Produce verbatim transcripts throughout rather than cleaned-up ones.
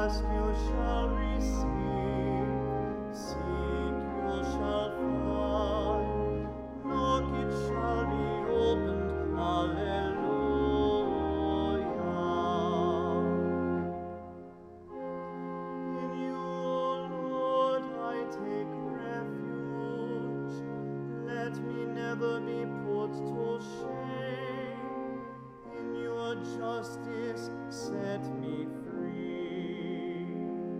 Ask, you shall receive. Seek, you shall find. Knock, it shall be opened. Alleluia. In you, O Lord, I take refuge. Let me never be put to shame. In your justice, set me free.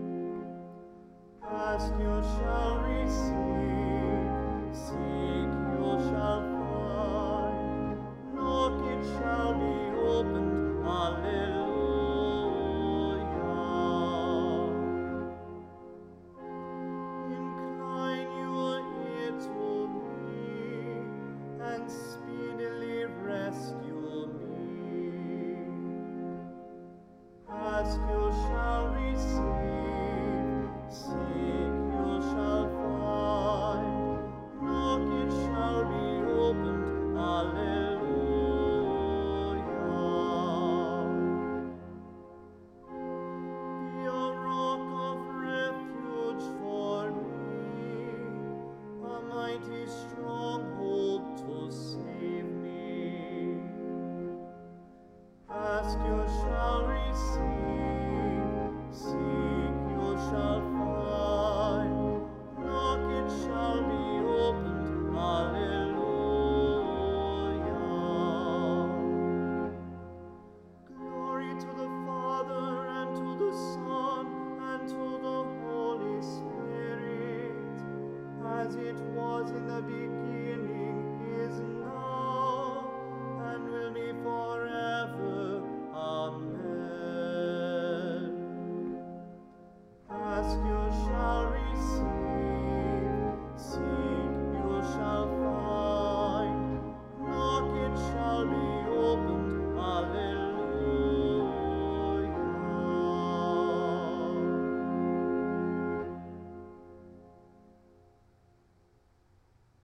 Ask, you shall receive. Seek, you shall find. Knock, it shall be opened. Alleluia. Incline your ear to me, and speedily rescue me. Ask, you shall